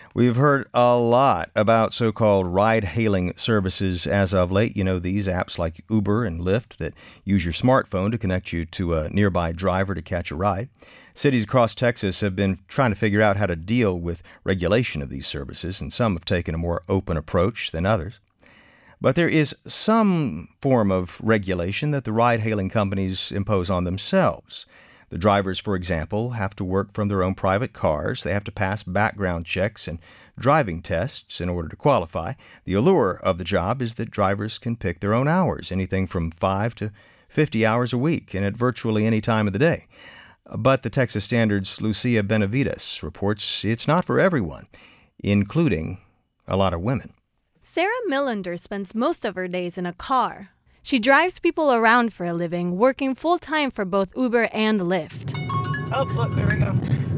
We've heard a lot about so-called ride-hailing services as of late. You know, these apps like Uber and Lyft that use your smartphone to connect you to a nearby driver to catch a ride. Cities across Texas have been trying to figure out how to deal with regulation of these services, and some have taken a more open approach than others. But there is some form of regulation that the ride-hailing companies impose on themselves. The drivers, for example, have to work from their own private cars. They have to pass background checks and driving tests in order to qualify. The allure of the job is that drivers can pick their own hours, anything from 5 to 50 hours a week, and at virtually any time of the day. But the Texas Standard's Lucia Benavides reports it's not for everyone, including a lot of women. Sarah Millender spends most of her days in a car. She drives people around for a living, working full-time for both Uber and Lyft. Oh, look, there we go.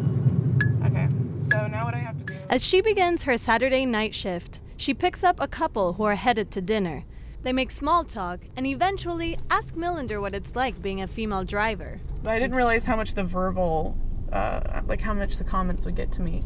Okay, so now what I have to do... As she begins her Saturday night shift, she picks up a couple who are headed to dinner. They make small talk and eventually ask Millender what it's like being a female driver. But I didn't realize how much the verbal, how much the comments would get to me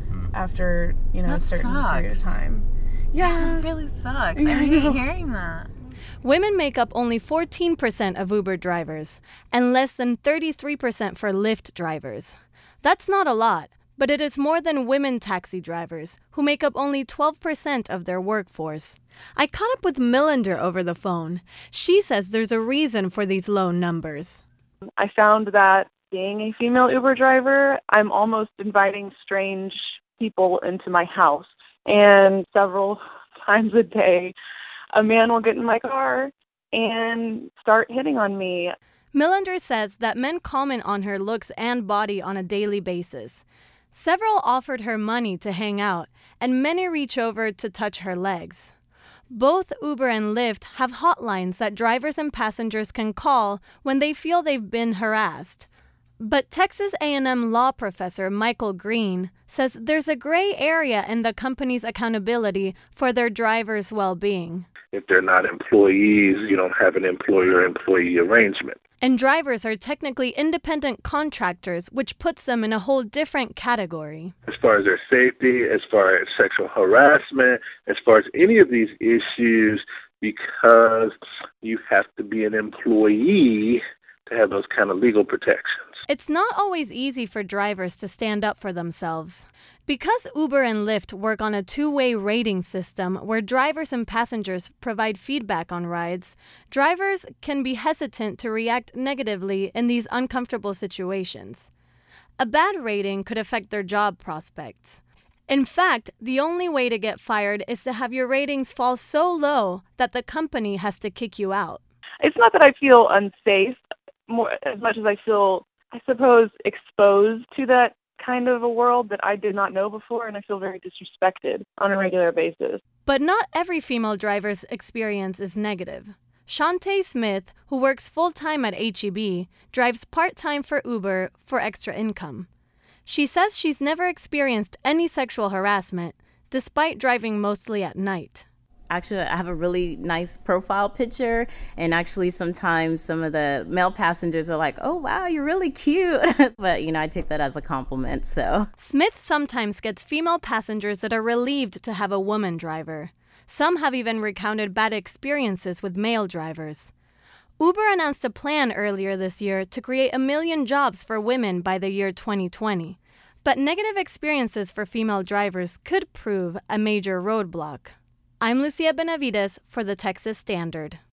after, a certain period of time. Yeah. It really sucks. Yeah, I hate hearing that. Women make up only 14% of Uber drivers and less than 33% for Lyft drivers. That's not a lot, but it is more than women taxi drivers, who make up only 12% of their workforce. I caught up with Millender over the phone. She says there's a reason for these low numbers. I found that being a female Uber driver, I'm almost inviting strange people into my house. And several times a day, a man will get in my car and start hitting on me. Millender says that men comment on her looks and body on a daily basis. Several offered her money to hang out, and many reach over to touch her legs. Both Uber and Lyft have hotlines that drivers and passengers can call when they feel they've been harassed. But Texas A&M law professor Michael Green says there's a gray area in the company's accountability for their drivers' well-being. If they're not employees, you don't have an employer-employee arrangement. And drivers are technically independent contractors, which puts them in a whole different category. As far as their safety, as far as sexual harassment, as far as any of these issues, because you have to be an employee to have those kind of legal protections. It's not always easy for drivers to stand up for themselves. Because Uber and Lyft work on a two-way rating system where drivers and passengers provide feedback on rides, drivers can be hesitant to react negatively in these uncomfortable situations. A bad rating could affect their job prospects. In fact, the only way to get fired is to have your ratings fall so low that the company has to kick you out. It's not that I feel unsafe, more as much as I feel, I suppose, exposed to that kind of a world that I did not know before, and I feel very disrespected on a regular basis. But not every female driver's experience is negative. Shantae Smith, who works full-time at H-E-B, drives part-time for Uber for extra income. She says she's never experienced any sexual harassment, despite driving mostly at night. Actually, I have a really nice profile picture, and actually sometimes some of the male passengers are like, "Oh, wow, you're really cute." But, I take that as a compliment, so. Smith sometimes gets female passengers that are relieved to have a woman driver. Some have even recounted bad experiences with male drivers. Uber announced a plan earlier this year to create 1 million jobs for women by the year 2020. But negative experiences for female drivers could prove a major roadblock. I'm Lucia Benavides for the Texas Standard.